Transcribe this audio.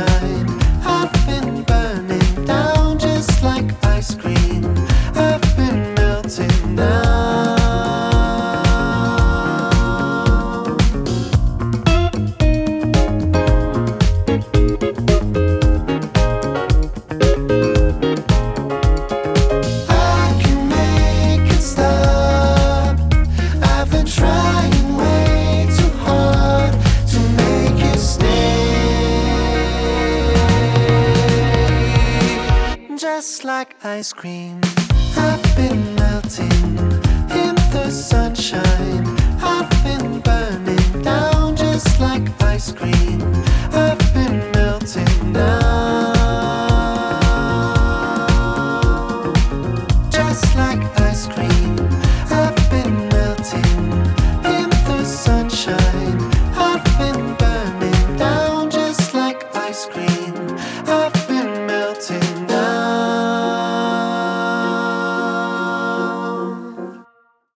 sunshine. I've been burning down just like ice cream. I've been melting down. I can make it stop. I've been trying way too hard to make you stay. Just like ice cream, I've been melting in the sunshine. I've been burning down just like ice cream. I've been melting down. Just like ice cream.